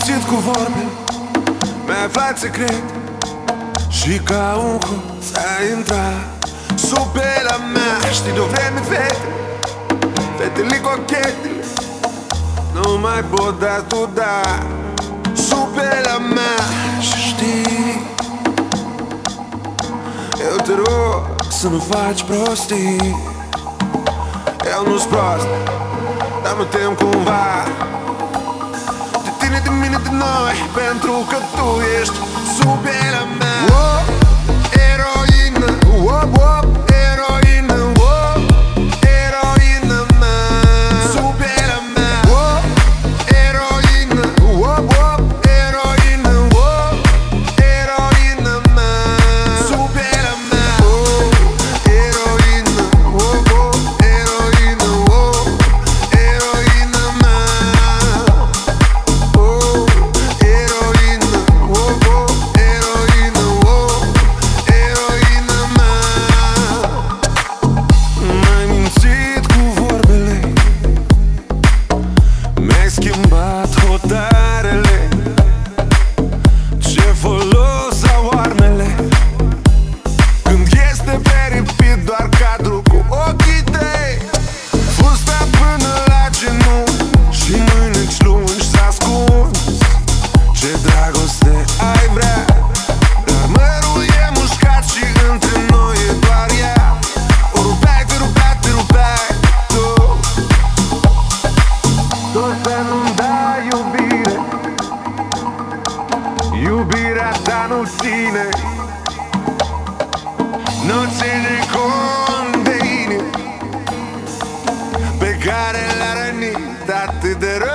mințit cu vorbe, mi-ai aflat secret și ca un hoț ai intrat sub pielea mea. Știi de-o vreme, fete, fetele cochetele nu mai pot da tu, da, sub pielea mea. Și știi, eu te rog să nu faci prostii. Eu nu-s prost, dar mă tem cumva de tine, de mine, de noi, pentru că tu ești sub pielea mea. Oh, eroină, oh, oh, eroină, oh, eroină mea, sub pielea mea. Oh, eroină, oh, oh, eroină, oh, eroină mea, sub pielea mea. Oh, eroină, oh, oh, eroină, oh, eroină mea. Oh, eroină, oh, oh, eroină, oh, eroină mea. M-ai mințit cu vorbele, mi-ai schimbat hotarele. Ce folos au armele când este peripit doar cadru cu ochii tăi? Fusta până la genunchi și mâineci lungi s-a ascuns. Ce dragoste ai vrea, dar mărul e mușcat și între noi e doar ea. O rupeai, te rupeai, te rupeai tu, tot să nu-mi dai iubire. Iubirea ta nu ține, nu ține cont de inimi pe care le-a rănit atât de rău.